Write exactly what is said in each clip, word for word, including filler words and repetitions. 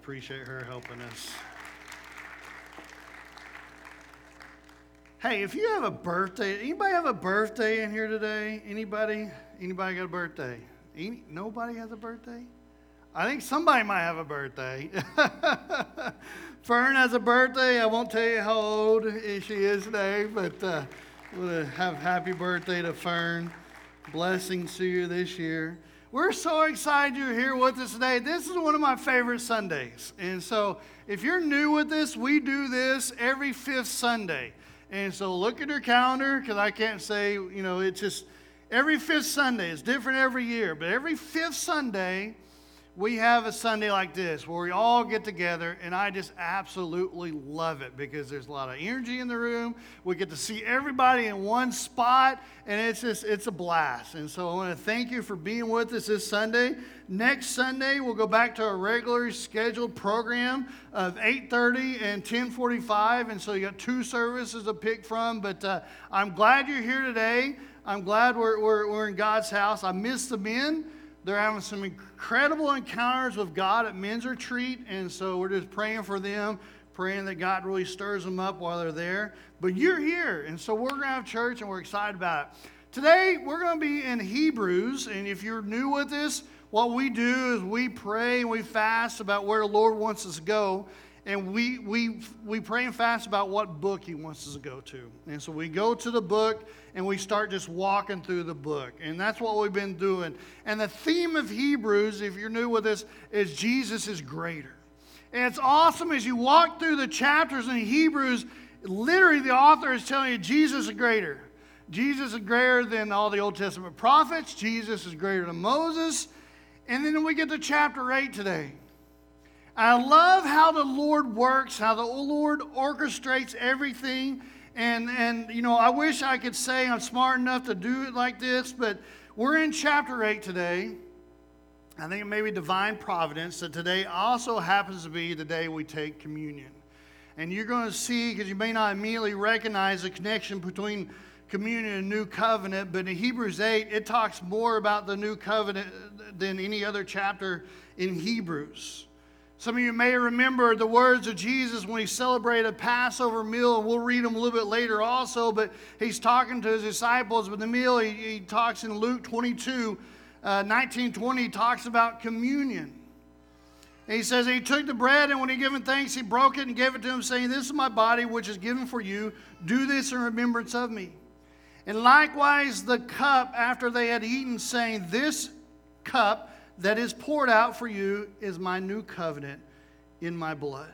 Appreciate her helping us. Hey, if you have a birthday, anybody have a birthday in here today? Anybody? Anybody got a birthday? Any, nobody has a birthday? I think somebody might have a birthday. Fern has a birthday. I won't tell you how old she is today, but uh, we'll have happy birthday to Fern. Blessings to you this year. We're so excited you're here with us today. This is one of my favorite Sundays. And so if you're new with this, we do this every fifth Sunday. And so look at your calendar, because I can't say, you know, it's just every fifth Sunday. It's different every year. But every fifth Sunday, we have a Sunday like this where we all get together, and I just absolutely love it because there's a lot of energy in the room. We get to see everybody in one spot, and it's just, it's a blast. And so I want to thank you for being with us this Sunday. Next Sunday, we'll go back to our regularly scheduled program of eight thirty and ten forty-five, and so you got two services to pick from, but uh, I'm glad you're here today. I'm glad we're, we're, we're in God's house. I miss the men. They're having some incredible encounters with God at men's retreat, and so we're just praying for them, praying that God really stirs them up while they're there. But you're here, and so we're going to have church, and we're excited about it. Today, we're going to be in Hebrews, and if you're new with us, what we do is we pray and we fast about where the Lord wants us to go, and we we we pray and fast about what book He wants us to go to. And so we go to the book, and we start just walking through the book. And that's what we've been doing. And the theme of Hebrews, if you're new with us, is Jesus is greater. And it's awesome as you walk through the chapters in Hebrews, literally the author is telling you Jesus is greater. Jesus is greater than all the Old Testament prophets. Jesus is greater than Moses. And then we get to chapter eight today. I love how the Lord works, how the Lord orchestrates everything. And, and you know, I wish I could say I'm smart enough to do it like this, but we're in chapter eight today. I think it may be divine providence that today also happens to be the day we take communion. And you're going to see, because you may not immediately recognize the connection between communion and new covenant, but in Hebrews eight, it talks more about the new covenant than any other chapter in Hebrews. Some of you may remember the words of Jesus when he celebrated a Passover meal, and we'll read them a little bit later also, but he's talking to his disciples with the meal. He, he talks in Luke twenty-two, uh, nineteen, twenty, he talks about communion. And he says, he took the bread, and when he given thanks, he broke it and gave it to them, saying, this is my body, which is given for you. Do this in remembrance of me. And likewise the cup after they had eaten, saying, this cup that is poured out for you is my new covenant in my blood.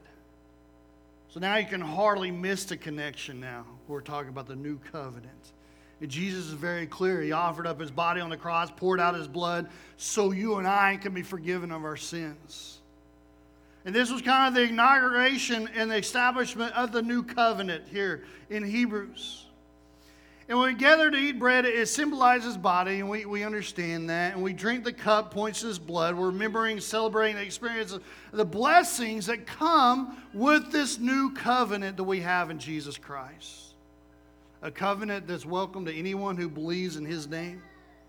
So now you can hardly miss the connection now. We're talking about the new covenant. And Jesus is very clear. He offered up his body on the cross, poured out his blood, so you and I can be forgiven of our sins. And this was kind of the inauguration and the establishment of the new covenant here in Hebrews. And when we gather to eat bread, it symbolizes body, and we, we understand that. And we drink the cup, points to his blood. We're remembering, celebrating the experience of the blessings that come with this new covenant that we have in Jesus Christ. A covenant that's welcome to anyone who believes in his name.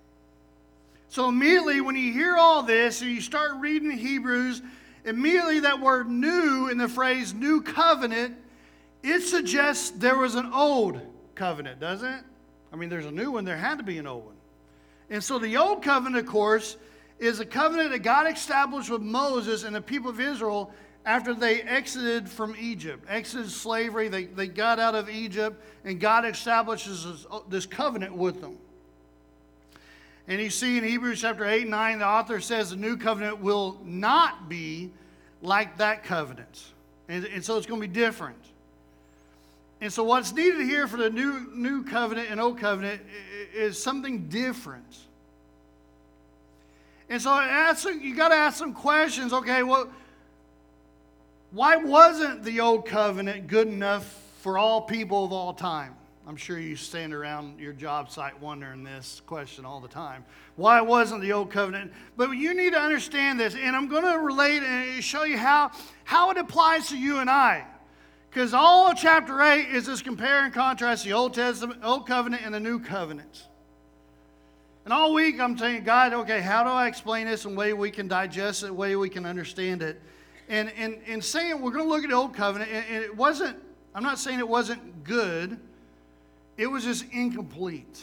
So immediately when you hear all this and you start reading Hebrews, immediately that word new in the phrase new covenant, it suggests there was an old covenant, doesn't it? I mean, there's a new one. There had to be an old one. And so the old covenant, of course, is a covenant that God established with Moses and the people of Israel after they exited from Egypt, exited slavery. They, they got out of Egypt, and God establishes this, this covenant with them. And you see in Hebrews chapter eight and nine, the author says the new covenant will not be like that covenant. And, and so it's going to be different. And so what's needed here for the new new covenant and old covenant is something different. And so you got to ask some questions. Okay, well, why wasn't the old covenant good enough for all people of all time? I'm sure you stand around your job site wondering this question all the time. Why wasn't the old covenant? But you need to understand this, and I'm going to relate and show you how, how it applies to you and I. Because all of chapter eight is this compare and contrast the Old Testament, Old Covenant and the New Covenant. And all week I'm saying, God, okay, how do I explain this in a way we can digest it, a way we can understand it? And, and, and saying, we're going to look at the Old Covenant, and, and it wasn't, I'm not saying it wasn't good, it was just incomplete.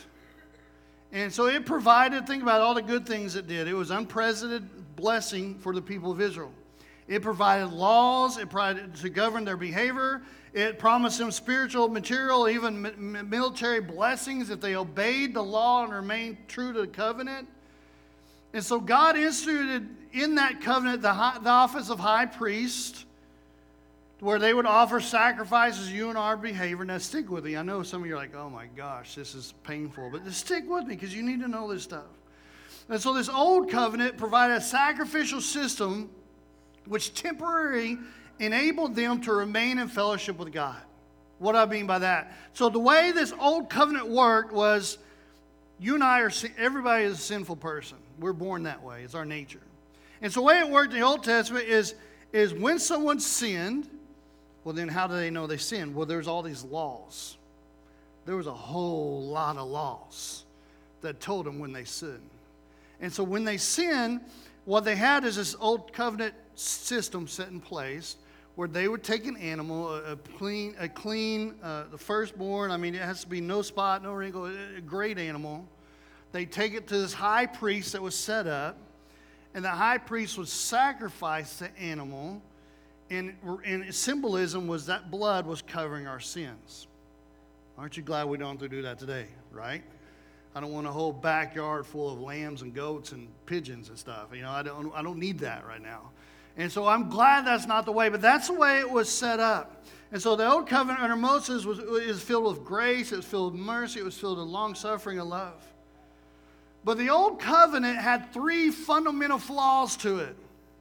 And so it provided, think about all the good things it did. It was unprecedented blessing for the people of Israel. It provided laws, it provided to govern their behavior. It promised them spiritual, material, even m- military blessings if they obeyed the law and remained true to the covenant. And so God instituted in that covenant the, high, the office of high priest, where they would offer sacrifices you and our behavior. Now stick with me. I know some of you are like, oh my gosh, this is painful. But just stick with me because you need to know this stuff. And so this old covenant provided a sacrificial system which temporarily enabled them to remain in fellowship with God. What do I mean by that? So the way this old covenant worked was, you and I are, everybody is a sinful person. We're born that way. It's our nature. And so the way it worked in the Old Testament is, is when someone sinned, well then how do they know they sinned? Well, there's all these laws. There was a whole lot of laws that told them when they sinned. And so when they sinned, what they had is this old covenant system set in place where they would take an animal, a, a clean, a clean, uh, the firstborn. I mean, it has to be no spot, no wrinkle, a great animal. They take it to this high priest that was set up, and the high priest would sacrifice the animal, and, and symbolism was that blood was covering our sins. Aren't you glad we don't have to do that today, right? I don't want a whole backyard full of lambs and goats and pigeons and stuff. You know, I don't, I don't need that right now. And so I'm glad that's not the way, but that's the way it was set up. And so the old covenant under Moses was, is filled with grace, it was filled with mercy, it was filled with long-suffering and love. But the old covenant had three fundamental flaws to it.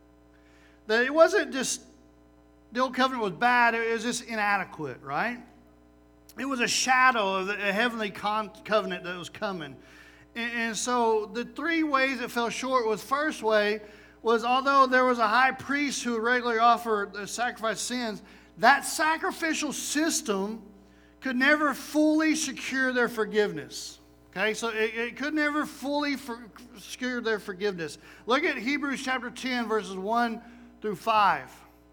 That it wasn't just, the old covenant was bad, it was just inadequate, right? It was a shadow of the heavenly con- covenant that was coming. And, and so the three ways it fell short was, first way was, although there was a high priest who regularly offered the sacrifice sins, that sacrificial system could never fully secure their forgiveness. Okay, so it, it could never fully for, secure their forgiveness. Look at Hebrews chapter ten, verses one through five,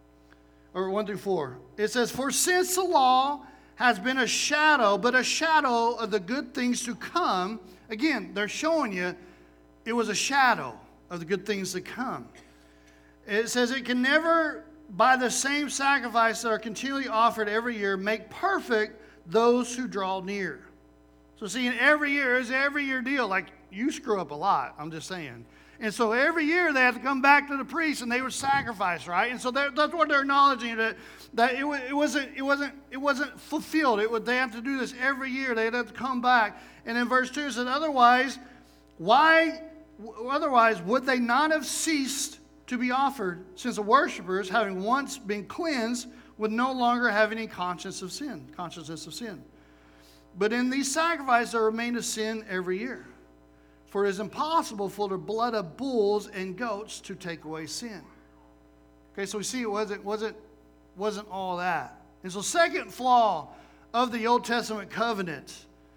or one through four. It says, "For since the law has been a shadow, but a shadow of the good things to come," again, they're showing you it was a shadow of the good things to come. It says it can never, by the same sacrifice that are continually offered every year, make perfect those who draw near. So see, in every year, it's an every year deal. Like, you screw up a lot, I'm just saying. And so every year they have to come back to the priest and they would sacrifice, right? And so that's what they're acknowledging, that, that it, it, wasn't, it, wasn't, it wasn't fulfilled. It would, they have to do this every year. They'd have to come back. And in verse two it said, otherwise, why... Otherwise, would they not have ceased to be offered, since the worshipers, having once been cleansed, would no longer have any conscience of sin, consciousness of sin? But in these sacrifices there remained a sin every year. For it is impossible for the blood of bulls and goats to take away sin. Okay, so we see it wasn't, wasn't, wasn't all that. And so second flaw of the Old Testament covenant,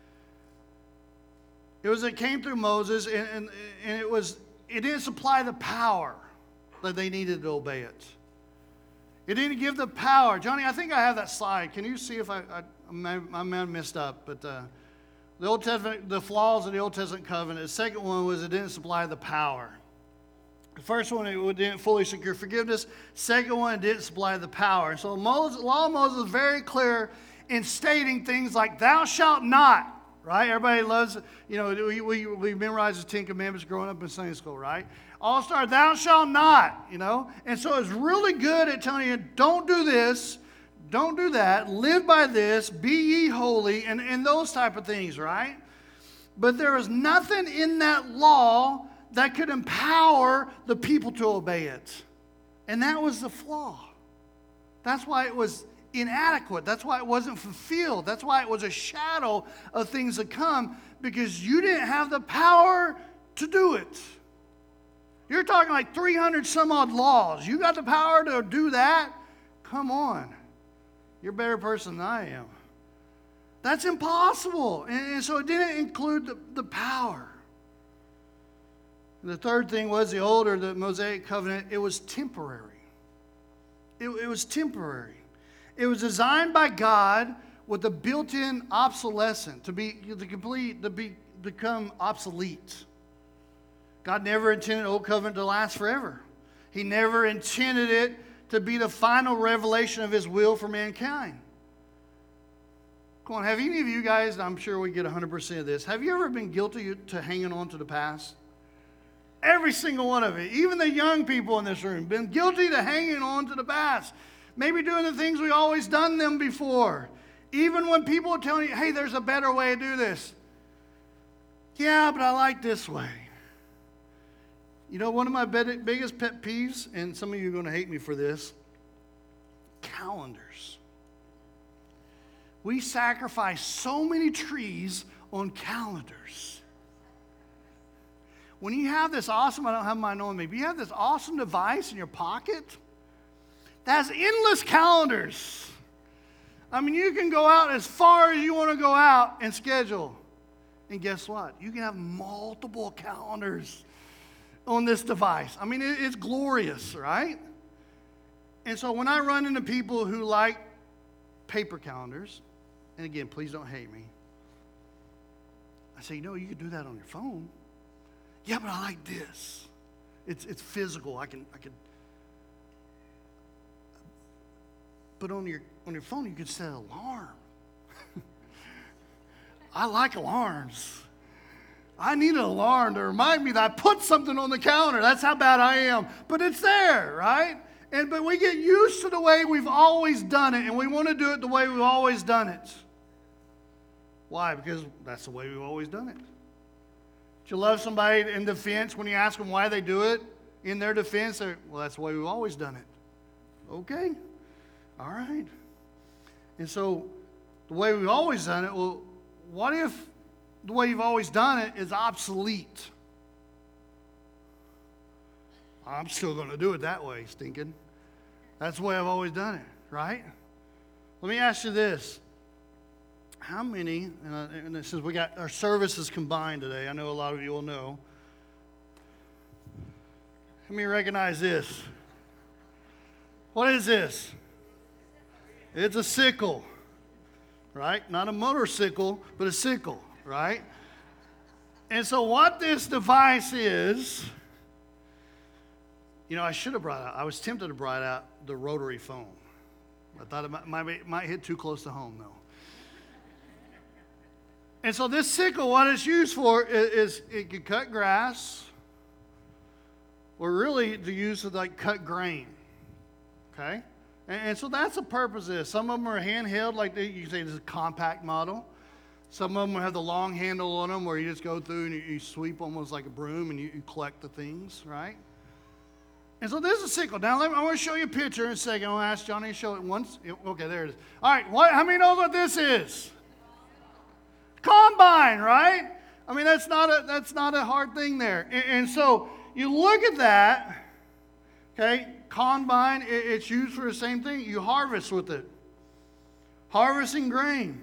it was it came through Moses, and, and, and it was it didn't supply the power that they needed to obey it. It didn't give the power. Johnny, I think I have that slide. Can you see if I I, I, I may have messed up? But uh, the Old Testament, the flaws of the Old Testament covenant. The second one was it didn't supply the power. The first one, it didn't fully secure forgiveness. Second one, it didn't supply the power. And so Moses, the law of Moses is very clear in stating things like, "Thou shalt not." Right? Everybody loves, you know, we, we, we memorized the Ten Commandments growing up in Sunday school, right? All start, "Thou shalt not," you know? And so it's really good at telling you, don't do this, don't do that, live by this, be ye holy, and, and those type of things, right? But there is nothing in that law that could empower the people to obey it. And that was the flaw. That's why it was inadequate. That's why it wasn't fulfilled. That's why it was a shadow of things to come, because you didn't have the power to do it. You're talking like three hundred some odd laws. You got the power to do that? Come on. You're a better person than I am. That's impossible. And, and so it didn't include the, the power. And the third thing was the older, the Mosaic covenant, it was temporary. It, it was temporary. It was designed by God with a built-in obsolescence to be to complete to be become obsolete. God never intended Old Covenant to last forever. He never intended it to be the final revelation of His will for mankind. Come on, have any of you guys, I'm sure we get one hundred percent of this, have you ever been guilty to hanging on to the past? Every single one of it, even the young people in this room, been guilty to hanging on to the past. Maybe doing the things we always done them before. Even when people are telling you, hey, there's a better way to do this. Yeah, but I like this way. You know, one of my biggest pet peeves, and some of you are going to hate me for this, calendars. We sacrifice so many trees on calendars. When you have this awesome, I don't have mine on me, but you have this awesome device in your pocket that has endless calendars. I mean, you can go out as far as you want to go out and schedule. And guess what? You can have multiple calendars on this device. I mean, it, it's glorious, right? And so when I run into people who like paper calendars, and again, please don't hate me, I say, you know, you could do that on your phone. Yeah, but I like this. It's it's physical. I can I can. But on your on your phone, you can set an alarm. I like alarms. I need an alarm to remind me that I put something on the calendar. That's how bad I am. But it's there, right? And but we get used to the way we've always done it, and we want to do it the way we've always done it. Why? Because that's the way we've always done it. Do you love somebody in defense when you ask them why they do it? In their defense, they're, well, that's the way we've always done it. Okay. All right. And so the way we've always done it, well, what if the way you've always done it is obsolete? I'm still going to do it that way, stinking. That's the way I've always done it, right? Let me ask you this. How many, and, I, and since we got our services combined today, I know a lot of you will know. Let me recognize this. What is this? It's a sickle, right? Not a motorcycle, but a sickle, right? And so what this device is, you know, I should have brought out, I was tempted to bring out the rotary phone. I thought it might, might, might hit too close to home, though. And so this sickle, what it's used for is, is it can cut grass, or really to use to like cut grain, okay? And, and so that's the purpose of this. Some of them are handheld, like they, you can say this is a compact model. Some of them have the long handle on them where you just go through and you, you sweep almost like a broom and you, you collect the things, right? And so this is a sickle. Now let me, I want to show you a picture in a second. I want to ask Johnny to show it once. Okay, there it is. All right, what, how many knows what this is? Combine, right? I mean, that's not a that's not a hard thing there. And, and so you look at that, okay? Combine, it, it's used for the same thing. You harvest with it, harvesting grain.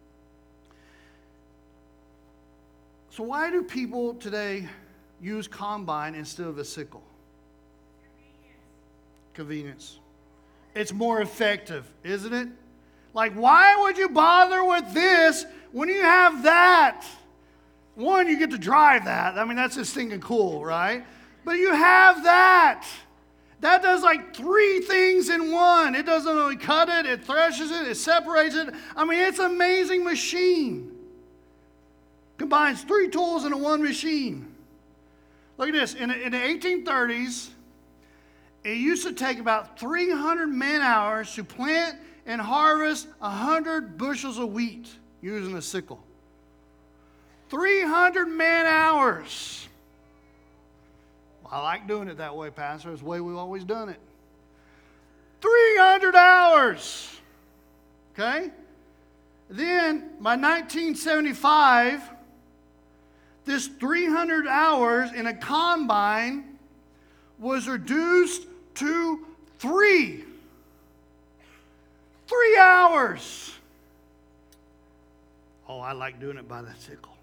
So why do people today use combine instead of a sickle? Convenience. Convenience. It's more effective, isn't it? Like, why would you bother with this when you have that? One, you get to drive that. I mean, that's just thinking cool, right? But you have that. That does like three things in one. It doesn't only cut it, it threshes it, it separates it. I mean, it's an amazing machine. Combines three tools into one machine. Look at this. In the, in the eighteen thirties, it used to take about three hundred man hours to plant and harvest one hundred bushels of wheat using a sickle. three hundred man hours. Well, I like doing it that way, Pastor. It's the way we've always done it. three hundred hours. Okay? Then, by nineteen seventy-five, this three hundred hours in a combine was reduced to three. Three hours. Oh, I like doing it by the sickle.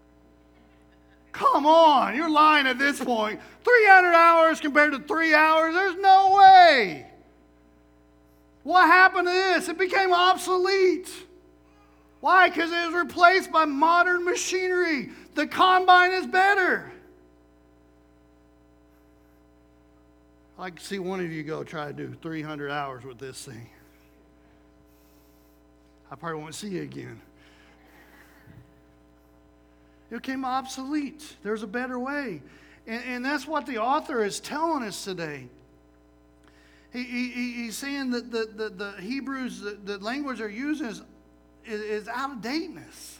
Come on, you're lying at this point. three hundred hours compared to three hours? There's no way. What happened to this? It became obsolete. Why? Because it was replaced by modern machinery. The combine is better. I'd like to see one of you go try to do three hundred hours with this thing. I probably won't see you again. It became obsolete. There's a better way. And, and that's what the author is telling us today. He, he, he's saying that the, the, the Hebrews, the, the language they're using is, is, is out of dateness.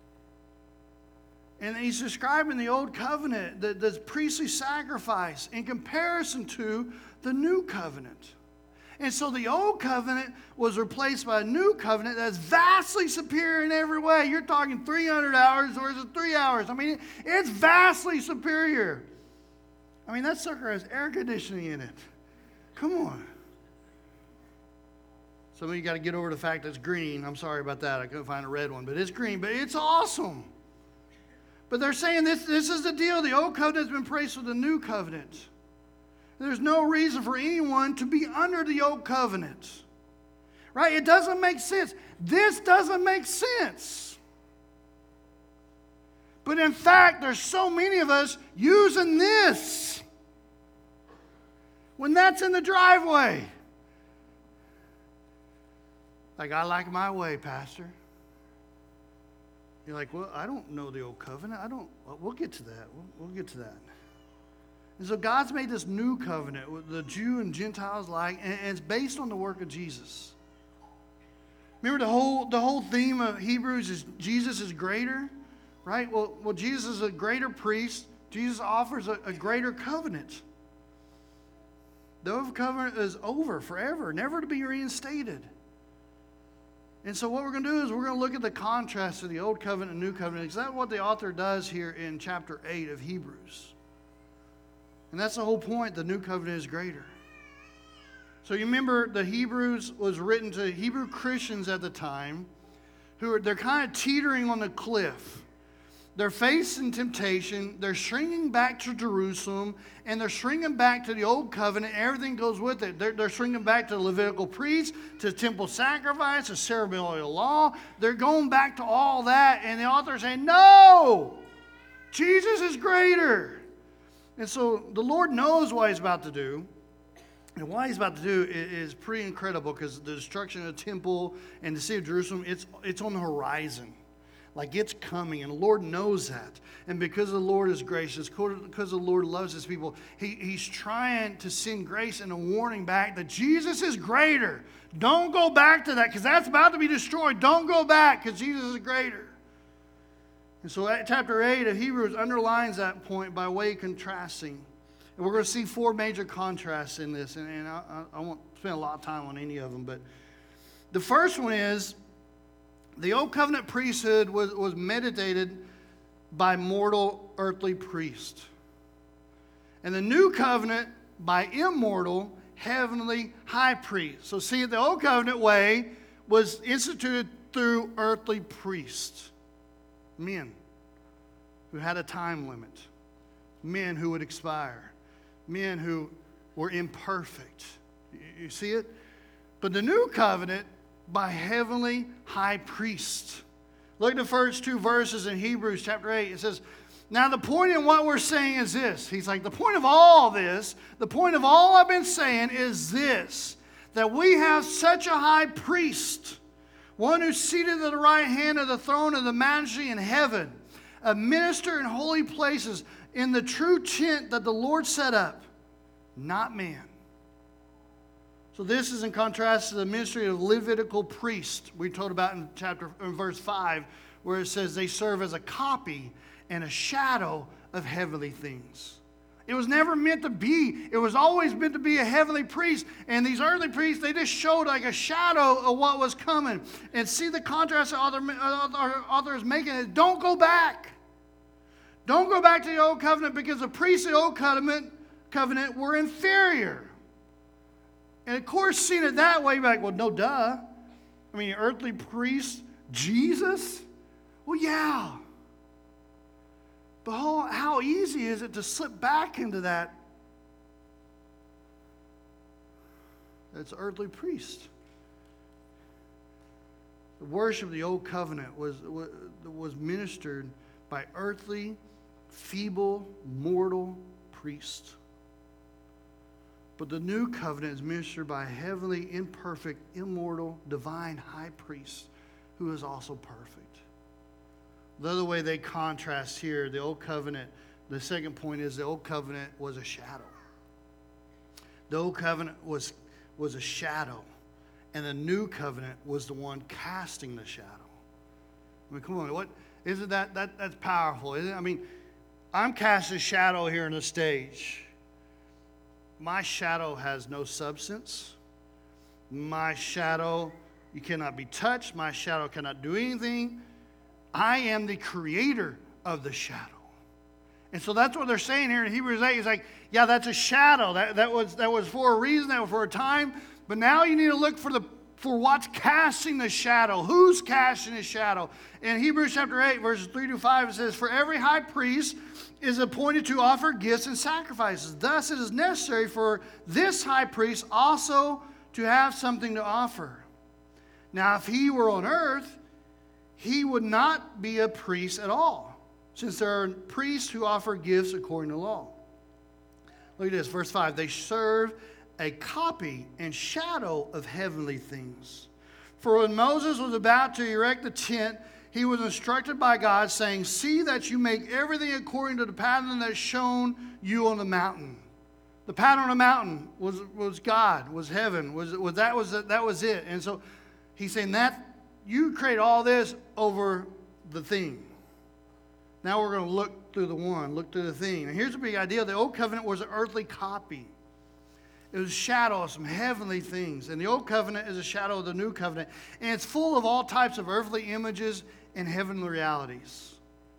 And he's describing the old covenant, the, the priestly sacrifice, in comparison to the new covenant. And so the old covenant was replaced by a new covenant that's vastly superior in every way. You're talking three hundred hours or is it three hours? I mean, it's vastly superior. I mean, that sucker has air conditioning in it. Come on. Some of you got to get over the fact that it's green. I'm sorry about that. I couldn't find a red one, but it's green. But it's awesome. But they're saying this, this is the deal. The old covenant has been replaced with the new covenant. There's no reason for anyone to be under the old covenant. Right? It doesn't make sense. This doesn't make sense. But in fact, there's so many of us using this when that's in the driveway. Like, I like my way, Pastor. You're like, well, I don't know the old covenant. I don't, well, we'll get to that. We'll, we'll get to that. And so God's made this new covenant with the Jew and Gentiles alike, and it's based on the work of Jesus. Remember the whole the whole theme of Hebrews is Jesus is greater, right? Well, well Jesus is a greater priest. Jesus offers a, a greater covenant. The old covenant is over forever, never to be reinstated. And so what we're going to do is we're going to look at the contrast of the old covenant and new covenant. Is that what the author does here in chapter eight of Hebrews? And that's the whole point. The new covenant is greater. So you remember the Hebrews was written to Hebrew Christians at the time who are, they're kind of teetering on the cliff. They're facing temptation. They're shrinking back to Jerusalem, and they're shrinking back to the old covenant. Everything goes with it. They're, they're shrinking back to the Levitical priests, to temple sacrifice, to ceremonial law. They're going back to all that, and the author is saying, no, Jesus is greater. And so the Lord knows what he's about to do. And what he's about to do is, is pretty incredible, because the destruction of the temple and the city of Jerusalem, it's, it's on the horizon. Like, it's coming, and the Lord knows that. And because the Lord is gracious, because the Lord loves his people, he, he's trying to send grace and a warning back that Jesus is greater. Don't go back to that, because that's about to be destroyed. Don't go back, because Jesus is greater. And so chapter eight of Hebrews underlines that point by way of contrasting. And we're going to see four major contrasts in this, and, and I, I won't spend a lot of time on any of them. But the first one is, the old covenant priesthood was, was mediated by mortal earthly priests. And the new covenant by immortal heavenly high priest. So see, the old covenant way was instituted through earthly priests. Men who had a time limit. Men who would expire. Men who were imperfect. You see it? But the new covenant by heavenly high priest. Look at the first two verses in Hebrews chapter eight. It says, now the point in what we're saying is this. He's like, the point of all this, the point of all I've been saying is this, that we have such a high priest, one who's seated at the right hand of the throne of the majesty in heaven, a minister in holy places, in the true tent that the Lord set up, not man. So this is in contrast to the ministry of Levitical priests we told about in chapter in verse five, where it says they serve as a copy and a shadow of heavenly things. It was never meant to be. It was always meant to be a heavenly priest. And these earthly priests, they just showed like a shadow of what was coming. And see the contrast that author, author is making is, don't go back. Don't go back to the old covenant, because the priests of the old covenant, covenant were inferior. And of course, seeing it that way, you're like, well, no, duh. I mean, earthly priest, Jesus? Well, yeah. But how, how easy is it to slip back into that? That's earthly priest. The worship of the old covenant was, was ministered by earthly, feeble, mortal priests. But the new covenant is ministered by a heavenly, imperfect, immortal, divine high priest who is also perfect. The other way they contrast here, the old covenant, the second point is the old covenant was a shadow. The old covenant was, was a shadow, and the new covenant was the one casting the shadow. I mean, come on, what isn't that, that that's powerful, isn't it? I mean, I'm casting a shadow here on the stage. My shadow has no substance. My shadow, you cannot be touched. My shadow cannot do anything. I am the creator of the shadow. And so that's what they're saying here in Hebrews eight. It's like, yeah, that's a shadow. That, that, was, that was for a reason, that was for a time. But now you need to look for the for what's casting the shadow. Who's casting the shadow? In Hebrews chapter eight, verses three to five, it says, "For every high priest is appointed to offer gifts and sacrifices. Thus it is necessary for this high priest also to have something to offer. Now if he were on earth, he would not be a priest at all, since there are priests who offer gifts according to law." Look at this, verse five. "They serve a copy and shadow of heavenly things. For when Moses was about to erect the tent, he was instructed by God, saying, 'See that you make everything according to the pattern that's shown you on the mountain.'" The pattern on the mountain was, was God, was heaven, was, was that was that was it. And so he's saying that you create all this over the thing. Now we're going to look through the one, look through the thing. And here's the big idea: the old covenant was an earthly copy. It was a shadow of some heavenly things. And the old covenant is a shadow of the new covenant. And it's full of all types of earthly images and heavenly realities.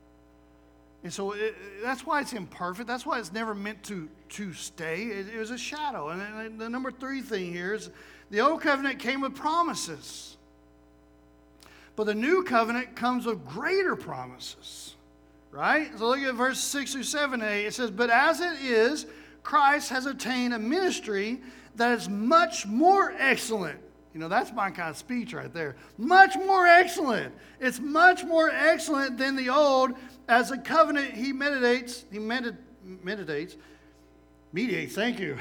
And so it, that's why it's imperfect. That's why it's never meant to, to stay. It, it was a shadow. And then the number three thing here is the old covenant came with promises. But the new covenant comes with greater promises. Right? So look at verse six through seven and eight. It says, "But as it is, Christ has attained a ministry that is much more excellent." You know, that's my kind of speech right there. Much more excellent. It's much more excellent than the old, as a covenant he meditates, he medit, meditates, mediates, thank you.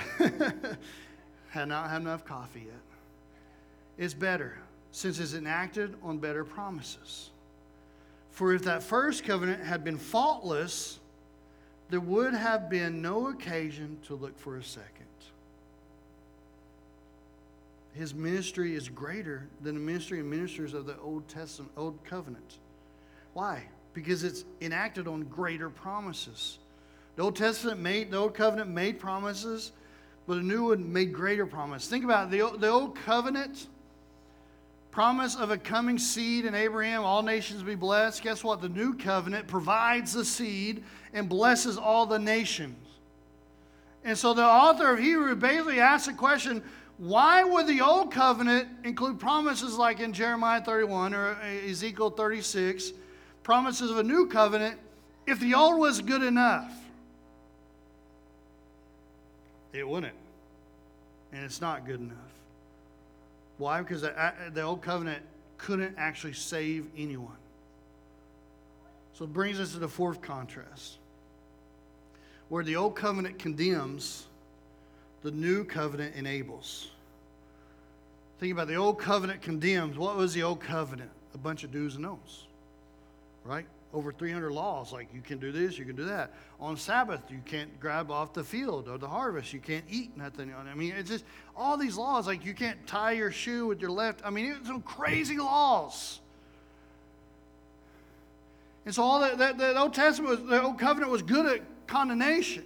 Had not had enough coffee yet. It's better, since it's enacted on better promises. For if that first covenant had been faultless, there would have been no occasion to look for a second. His ministry is greater than the ministry and ministers of the Old Testament, Old Covenant. Why? Because it's enacted on greater promises. The Old Testament made, the Old Covenant made promises, but the new one made greater promises. Think about it. The, the Old Covenant promise of a coming seed in Abraham, all nations be blessed. Guess what? The new covenant provides the seed and blesses all the nations. And so the author of Hebrews basically asks the question, why would the old covenant include promises like in Jeremiah thirty-one or Ezekiel thirty-six, promises of a new covenant, if the old was good enough? It wouldn't. And it's not good enough. Why? Because the, the old covenant couldn't actually save anyone. So it brings us to the fourth contrast. Where the old covenant condemns, the new covenant enables. Think about it. The old covenant condemns. What was the old covenant? A bunch of do's and don'ts. Right? Over three hundred laws, like you can do this, you can do that. On Sabbath, you can't grab off the field or the harvest. You can't eat nothing. I mean, it's just all these laws, like you can't tie your shoe with your left. I mean, it's some crazy laws. And so all that, that the Old Testament, was, the Old Covenant was good at condemnation.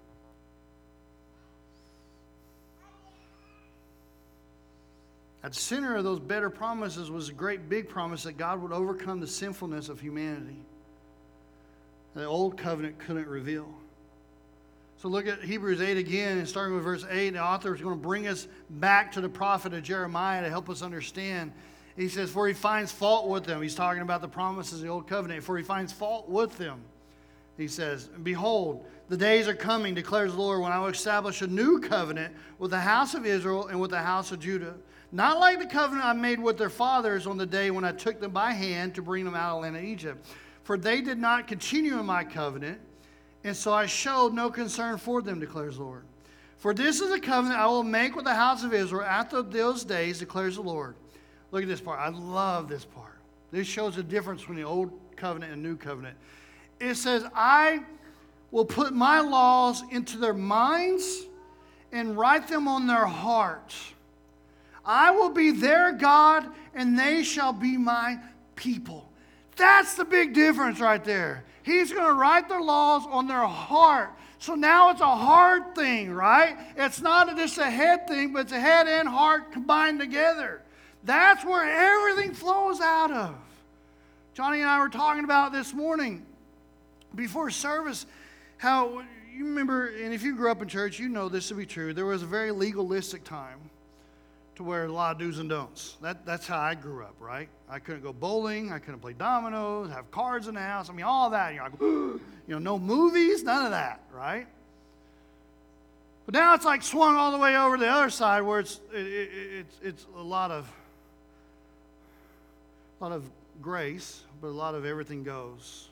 At the center of those better promises was a great big promise that God would overcome the sinfulness of humanity. The old covenant couldn't reveal. So look at Hebrews eight again, and starting with verse eight, the author is going to bring us back to the prophet of Jeremiah to help us understand. He says, "For he finds fault with them." He's talking about the promises of the old covenant. "For he finds fault with them." He says, "Behold, the days are coming, declares the Lord, when I will establish a new covenant with the house of Israel and with the house of Judah. Not like the covenant I made with their fathers on the day when I took them by hand to bring them out of the land of Egypt. For they did not continue in my covenant, and so I showed no concern for them, declares the Lord. For this is a covenant I will make with the house of Israel after those days, declares the Lord. Look at this part. I love this part. This shows the difference between the old covenant and new covenant. It says, I will put my laws into their minds and write them on their hearts. I will be their God, and they shall be my people. That's the big difference right there. He's going to write their laws on their heart. So now it's a heart thing, right? It's not just a head thing, but it's a head and heart combined together. That's where everything flows out of. Johnny and I were talking about this morning before service how, you remember, and if you grew up in church, you know this to be true, there was a very legalistic time to where a lot of do's and don'ts. That, that's how I grew up, right? I couldn't go bowling. I couldn't play dominoes, have cards in the house. I mean, all that. You're like, you know, no movies, none of that, right? But now it's like swung all the way over to the other side where it's it, it, it's it's a lot of a lot of grace, but a lot of everything goes.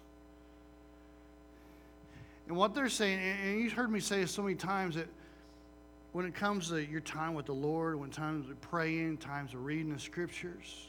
And what they're saying, and you've heard me say it so many times, that when it comes to your time with the Lord, when times of praying, times of reading the Scriptures,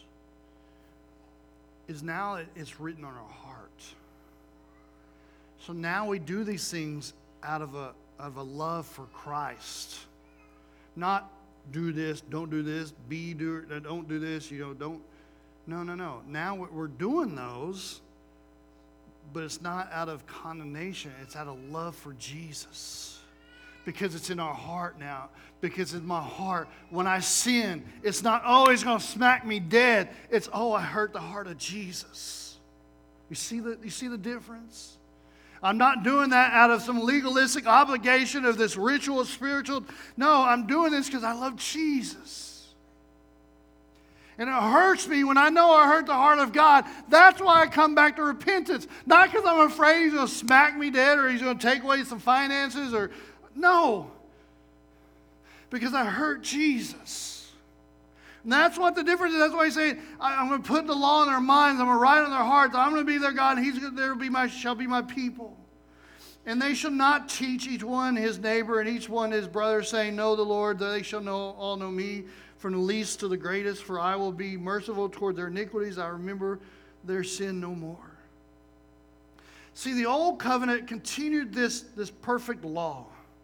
is now it's written on our heart. So now we do these things out of a of a love for Christ. Not do this, don't do this, be do don't do this, you know, don't. No, no, no. Now we're doing those, but it's not out of condemnation. It's out of love for Jesus. Because it's in our heart now. Because in my heart, when I sin, it's not, oh, he's going to smack me dead. It's, oh, I hurt the heart of Jesus. You see the, you see the difference? I'm not doing that out of some legalistic obligation of this ritual, spiritual. No, I'm doing this because I love Jesus. And it hurts me when I know I hurt the heart of God. That's why I come back to repentance. Not because I'm afraid he's going to smack me dead or he's going to take away some finances or... No. Because I hurt Jesus. And that's what the difference is. That's why he's saying, I'm going to put the law in their minds. I'm going to write on their hearts. I'm going to be their God, and he's going to, there will be my, shall be my people. And they shall not teach each one his neighbor and each one his brother, saying, know the Lord, that they shall know, all know me, from the least to the greatest. For I will be merciful toward their iniquities. I remember their sin no more. See, the old covenant continued this, this perfect law.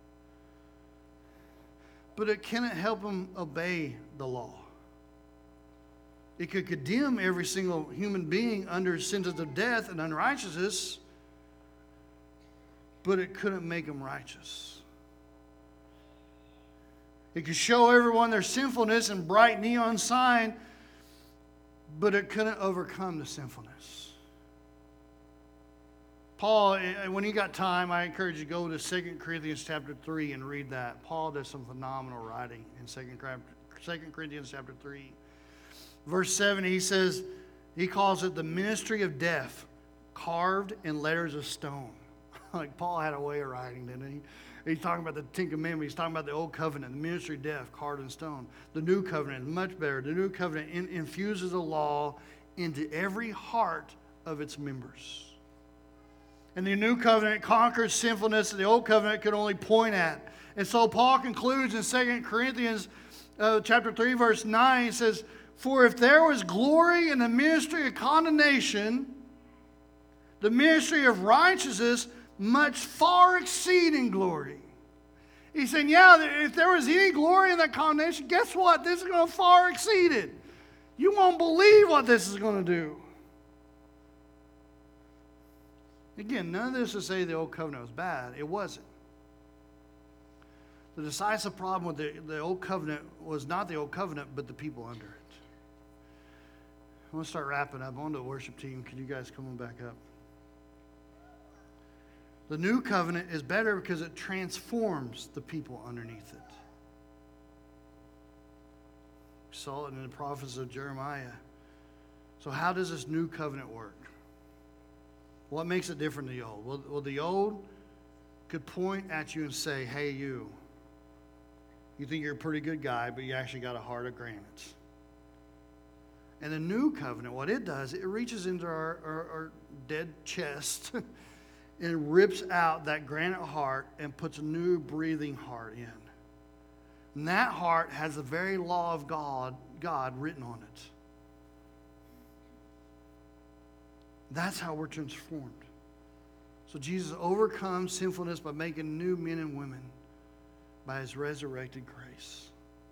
But it cannot help them obey the law. It could condemn every single human being under sentence of death and unrighteousness, but it couldn't make them righteous. It could show everyone their sinfulness in bright neon sign, but it couldn't overcome the sinfulness. Paul, when you got time, I encourage you to go to Second Corinthians chapter three and read that. Paul does some phenomenal writing in Second Corinthians chapter three. Verse seven, he says, he calls it the ministry of death, carved in letters of stone. Like Paul had a way of writing, didn't he? He's talking about the Ten Commandments. He's talking about the old covenant, the ministry of death, carved in stone. The new covenant is much better. The new covenant in, infuses the law into every heart of its members. And the new covenant conquers sinfulness that the old covenant could only point at. And so Paul concludes in Second Corinthians uh, chapter three, verse nine, he says, for if there was glory in the ministry of condemnation, the ministry of righteousness much far exceeding glory. He's saying, yeah, if there was any glory in that condemnation, guess what? This is going to far exceed it. You won't believe what this is going to do. Again, none of this to say the old covenant was bad. It wasn't. The decisive problem with the, the old covenant was not the old covenant, but the people under it. I want to start wrapping up. I want the worship team. Can you guys come on back up? The new covenant is better because it transforms the people underneath it. We saw it in the prophets of Jeremiah. So how does this new covenant work? What makes it different than the old? Well, well, the old could point at you and say, hey, you, You think you're a pretty good guy, but you actually got a heart of granite. And the new covenant, what it does, it reaches into our, our, our dead chest and rips out that granite heart and puts a new breathing heart in. And that heart has the very law of God, God written on it. That's how we're transformed. So Jesus overcomes sinfulness by making new men and women by his resurrected grace.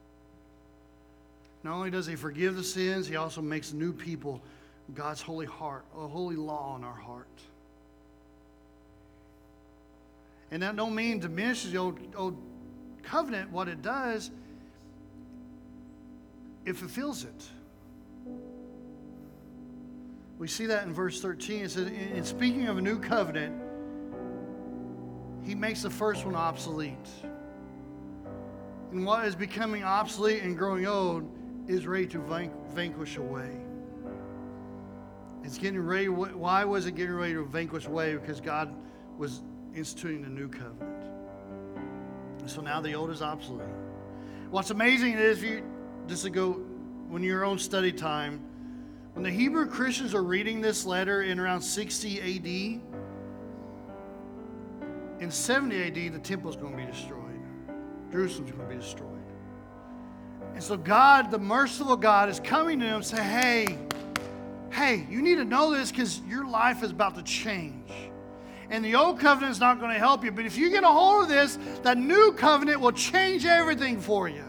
Not only does he forgive the sins, he also makes new people God's holy heart, a holy law in our heart. And that don't mean diminishes the old, old covenant. What it does, it fulfills it. We see that in verse thirteen. It says, in speaking of a new covenant, he makes the first one obsolete. And what is becoming obsolete and growing old is ready to vanquish away. It's getting ready. Why was it getting ready to vanquish away? Because God was instituting a new covenant. And so now the old is obsolete. What's amazing is, if you just to go when your own study time, when the Hebrew Christians are reading this letter in around sixty A D, in seventy A D the temple is going to be destroyed. Jerusalem's going to be destroyed. And so God, the merciful God, is coming to them and saying, hey, hey, you need to know this because your life is about to change. And the old covenant is not going to help you. But if you get a hold of this, that new covenant will change everything for you.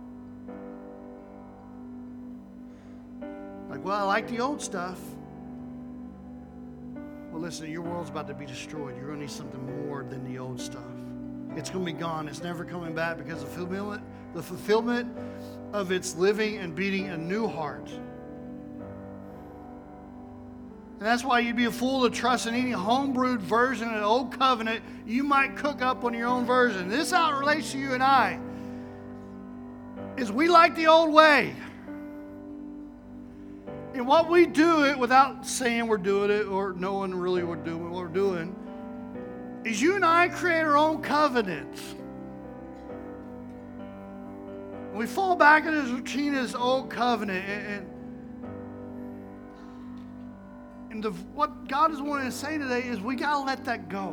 Like, well, I like the old stuff. Well, listen, your world's about to be destroyed. You're going to need something more than the old stuff. It's going to be gone. It's never coming back because the fulfillment, the fulfillment of its living and beating a new heart. And that's why you'd be a fool to trust in any homebrewed version of the old covenant you might cook up on your own version. This is how it relates to you and I. Is we like the old way. And what we do it without saying we're doing it or knowing really we're doing what we're doing is you and I create our own covenant. We fall back into this routine of this old covenant. And, and, and the, what God is wanting to say today is we got to let that go.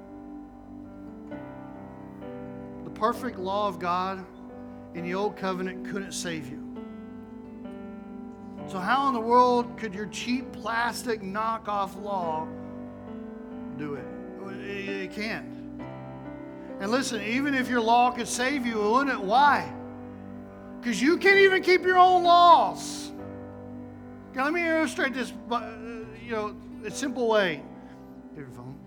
The perfect law of God in the old covenant couldn't save you. So how in the world could your cheap plastic knockoff law do it? It can't. And listen, even if your law could save you, it wouldn't. Why? Because you can't even keep your own laws. Okay, let me illustrate this, you know, a simple way. Give your phone.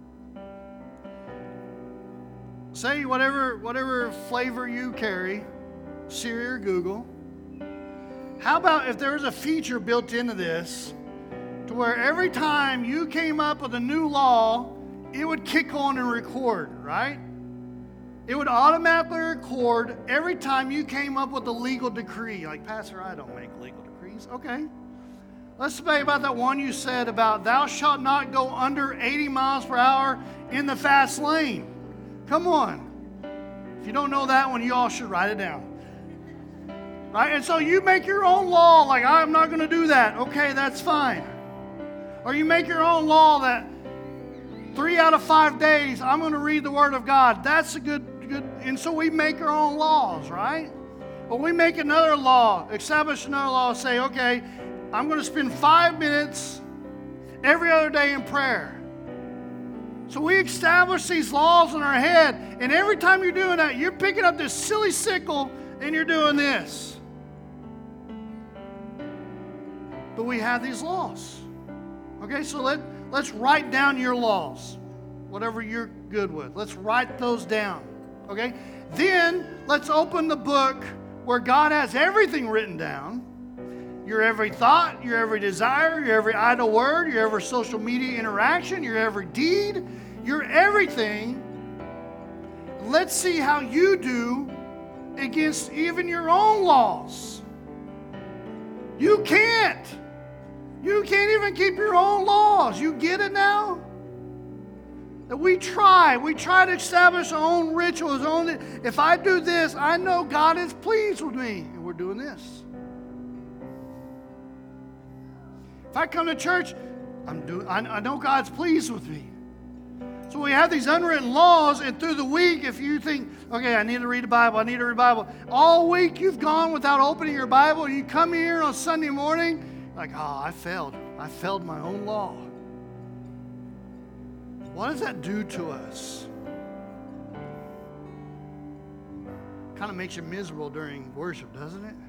Say whatever whatever flavor you carry, Siri or Google. How about if there was a feature built into this to where every time you came up with a new law, it would kick on and record, right? It would automatically record every time you came up with a legal decree. Like, Pastor, I don't make legal decrees. Okay. Let's debate about that one you said about thou shalt not go under eighty miles per hour in the fast lane. Come on. If you don't know that one, you all should write it down. Right? And so you make your own law, like, I'm not going to do that. Okay, that's fine. Or you make your own law that three out of five days, I'm going to read the Word of God. That's a good, good. And so we make our own laws, right? Or we make another law, establish another law, say, okay, I'm going to spend five minutes every other day in prayer. So we establish these laws in our head, and every time you're doing that, you're picking up this silly sickle and you're doing this. But we have these laws. Okay, so let, let's write down your laws, whatever you're good with. Let's write those down. Okay? Then let's open the book where God has everything written down. Your every thought, your every desire, your every idle word, your every social media interaction, your every deed, your everything. Let's see how you do against even your own laws. You can't. You can't even keep your own laws. You get it now? That we try, we try to establish our own rituals. Our own, if I do this, I know God is pleased with me. And we're doing this. If I come to church, I'm doing, I, I know God's pleased with me. So we have these unwritten laws, and through the week, if you think, okay, I need to read the Bible, I need to read the Bible, all week you've gone without opening your Bible, and you come here on Sunday morning, like, oh, I failed. I failed my own law. What does that do to us? Kind of makes you miserable during worship, doesn't it?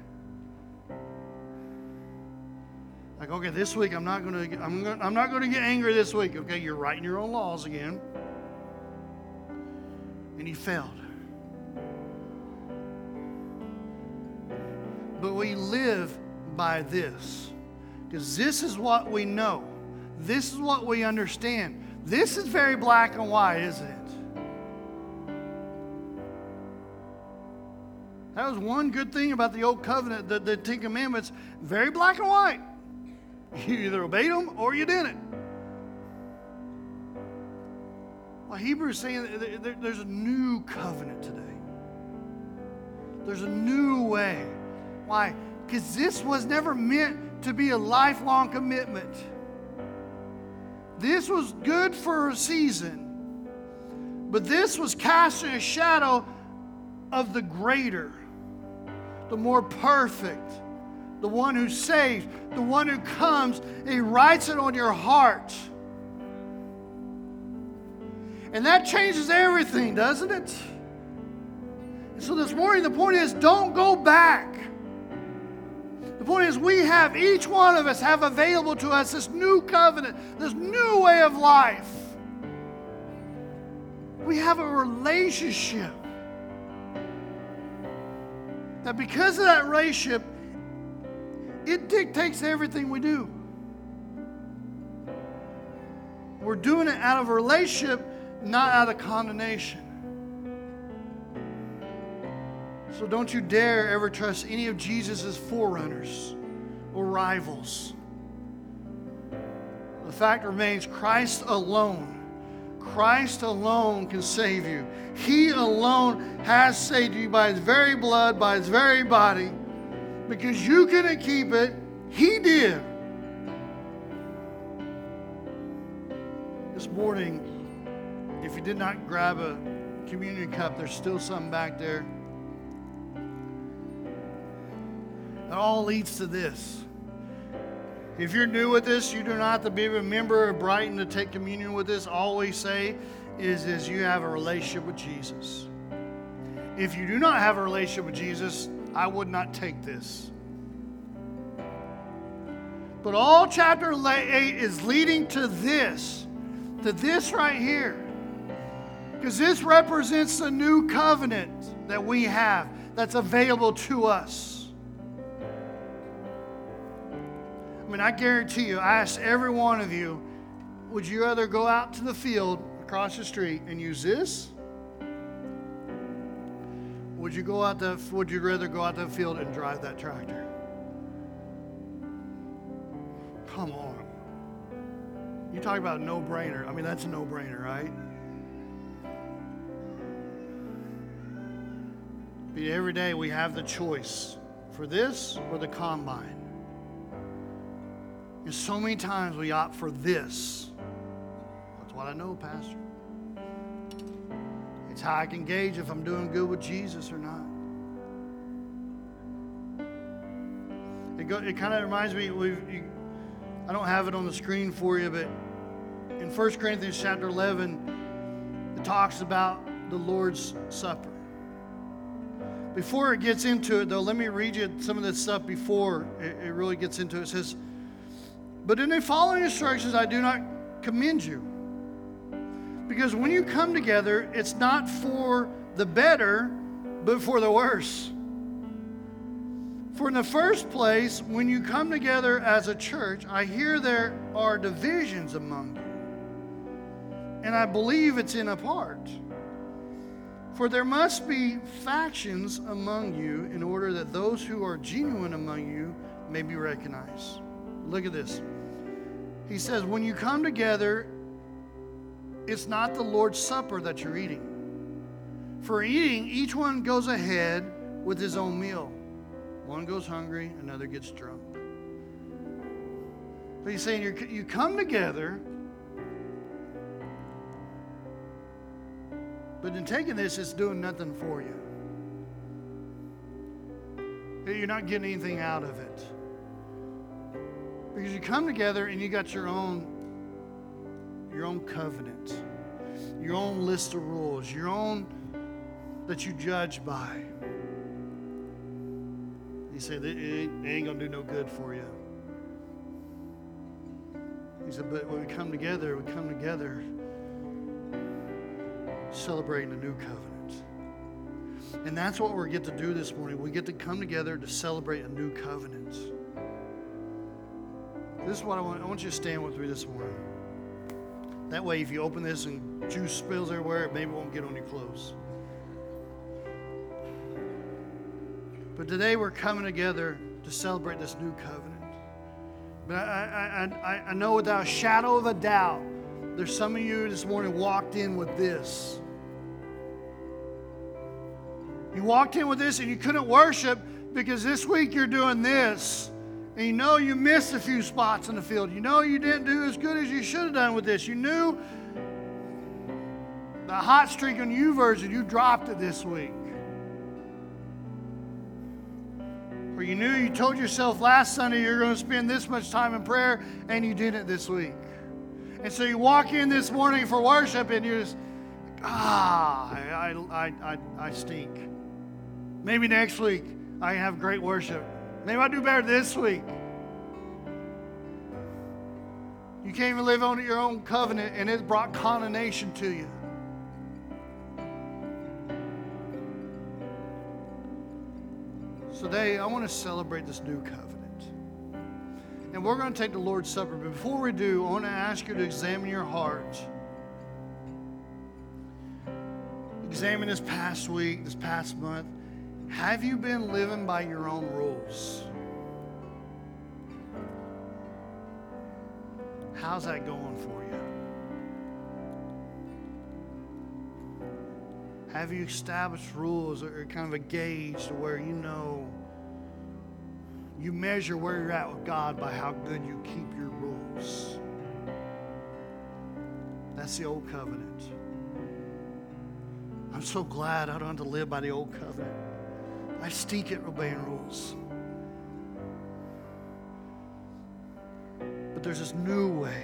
Like, okay, this week I'm not going to I'm going I'm not going to get angry this week. Okay, you're writing your own laws again. And you failed. But we live by this. Because this is what we know. This is what we understand. This is very black and white, isn't it? That was one good thing about the Old Covenant, the, the Ten Commandments, very black and white. You either obeyed them or you didn't. Well, Hebrews is saying that there's a new covenant today. There's a new way. Why? Because this was never meant to be a lifelong commitment. This was good for a season, but this was casting a shadow of the greater, the more perfect, the one who saves, the one who comes, and He writes it on your heart. And that changes everything, doesn't it? And so this morning, the point is, don't go back. The point is, we have, each one of us have available to us this new covenant, this new way of life. We have a relationship. That because of that relationship, it dictates everything we do. We're doing it out of a relationship, not out of condemnation. So don't you dare ever trust any of Jesus' forerunners or rivals. The fact remains, Christ alone, Christ alone can save you. He alone has saved you by His very blood, by His very body. Because you couldn't keep it, He did. This morning, if you did not grab a communion cup, there's still some back there. It all leads to this. If you're new with this, you do not have to be a member of Brighton to take communion with us. All we say is, is you have a relationship with Jesus. If you do not have a relationship with Jesus, I would not take this. But all chapter eight is leading to this, to this right here. Because this represents the new covenant that we have, that's available to us. I mean, I guarantee you, I asked every one of you, would you rather go out to the field across the street and use this? Would you go out the, would you rather go out to the field and drive that tractor? Come on. You talk about a no-brainer. I mean, that's a no-brainer, right? But every day we have the choice for this or the combine. And so many times we opt for this. That's what I know, Pastor. It's how I can gauge if I'm doing good with Jesus or not. It, go, it kind of reminds me, we've, you, I don't have it on the screen for you, but in First Corinthians chapter eleven, it talks about the Lord's Supper. Before it gets into it, though, let me read you some of this stuff before it, it really gets into it. It says, but in the following instructions, I do not commend you. Because when you come together, it's not for the better, but for the worse. For in the first place, when you come together as a church, I hear there are divisions among you. And I believe it's in a part. For there must be factions among you in order that those who are genuine among you may be recognized. Look at this. He says, when you come together, it's not the Lord's Supper that you're eating. For eating, each one goes ahead with his own meal. One goes hungry, another gets drunk. But he's saying you're, you come together, but in taking this, it's doing nothing for you. You're not getting anything out of it. Because you come together and you got your own, your own covenant, your own list of rules, your own that you judge by. You say, it ain't, it ain't going to do no good for you. He said, but when we come together, we come together celebrating a new covenant. And that's what we get to do this morning. We get to come together to celebrate a new covenant. This is what I want. I want you to stand with me this morning. That way, if you open this and juice spills everywhere, it maybe won't get on your clothes. But today we're coming together to celebrate this new covenant. But I, I, I, I know without a shadow of a doubt, there's some of you this morning walked in with this. You walked in with this and you couldn't worship because this week you're doing this. And you know you missed a few spots in the field. You know you didn't do as good as you should have done with this. You knew the hot streak on you version, you dropped it this week. Or you knew you told yourself last Sunday you're going to spend this much time in prayer and you didn't this week. And so you walk in this morning for worship and you're just, ah, I, I, I, I stink. Maybe next week I have great worship. Maybe I'll do better this week. You can't even live on your own covenant, and it brought condemnation to you. So today, I want to celebrate this new covenant. And we're going to take the Lord's Supper. But before we do, I want to ask you to examine your heart. Examine this past week, this past month. Have you been living by your own rules? How's that going for you? Have you established rules that are kind of a gauge to where you know, you measure where you're at with God by how good you keep your rules? That's the old covenant. I'm so glad I don't have to live by the old covenant. I stink at obeying rules. But there's this new way.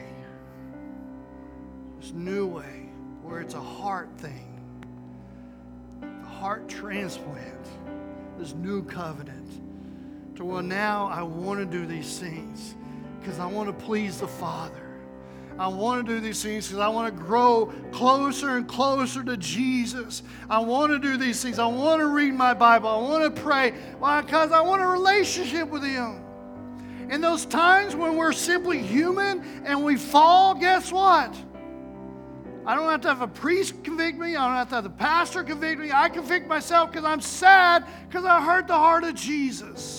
This new way where it's a heart thing. A heart transplant. This new covenant. To where now I want to do these things because I want to please the Father. I want to do these things because I want to grow closer and closer to Jesus. I want to do these things. I want to read my Bible. I want to pray. Why? Because I want a relationship with Him. In those times when we're simply human and we fall, guess what? I don't have to have a priest convict me. I don't have to have the pastor convict me. I convict myself because I'm sad because I hurt the heart of Jesus.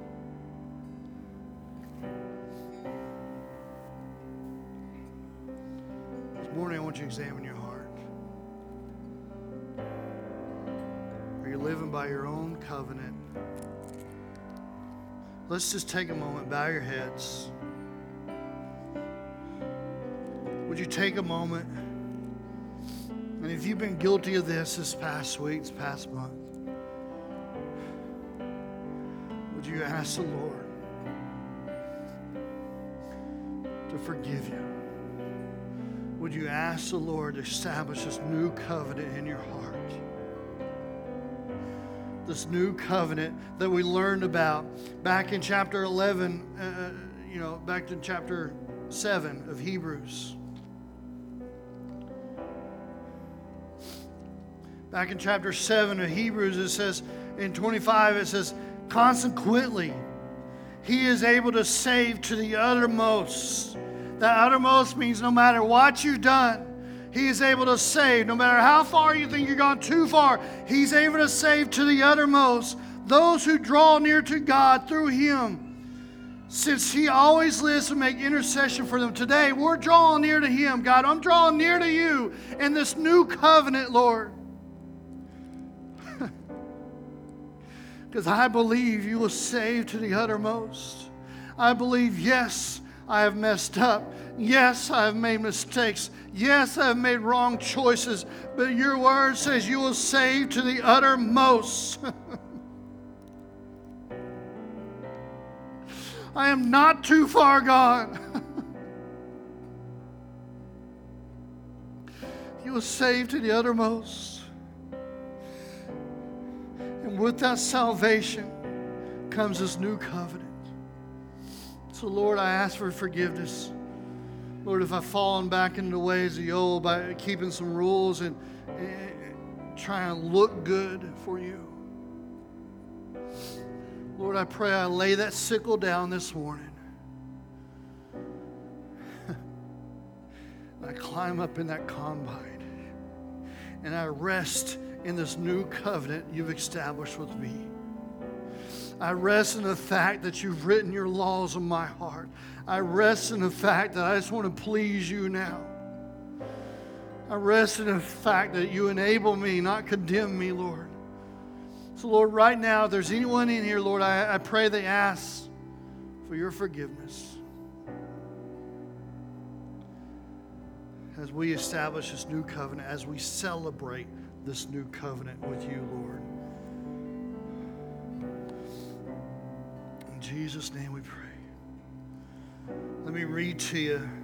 This morning I want you to examine your heart. Are you living by your own covenant? Let's just take a moment, bow your heads. Would you take a moment? And if you've been guilty of this this past week, this past month, would you ask the Lord to forgive you? Would you ask the Lord to establish this new covenant in your heart? This new covenant that we learned about back in chapter eleven, uh, you know, back to chapter seven of Hebrews. Back in chapter seven of Hebrews, it says, in twenty-five, it says, consequently, He is able to save to the uttermost. That uttermost means no matter what you've done, He is able to save. No matter how far you think you've gone too far, He's able to save to the uttermost those who draw near to God through Him. since He always lives to make intercession for them, today we're drawing near to Him. God, I'm drawing near to You in this new covenant, Lord. Because I believe You will save to the uttermost. I believe, yes, I have messed up. Yes, I have made mistakes. Yes, I have made wrong choices. But Your word says You will save to the uttermost. I am not too far gone. You will save to the uttermost. And with that salvation comes this new covenant. So, Lord, I ask for forgiveness. Lord, if I've fallen back into the ways of the old by keeping some rules and, and trying to look good for You. Lord, I pray I lay that sickle down this morning. I climb up in that combine and I rest in this new covenant You've established with me. I rest in the fact that You've written Your laws in my heart. I rest in the fact that I just want to please You now. I rest in the fact that You enable me, not condemn me, Lord. So, Lord, right now, if there's anyone in here, Lord, I, I pray they ask for Your forgiveness as we establish this new covenant, as we celebrate this new covenant with You, Lord. In Jesus' name we pray. Let me read to you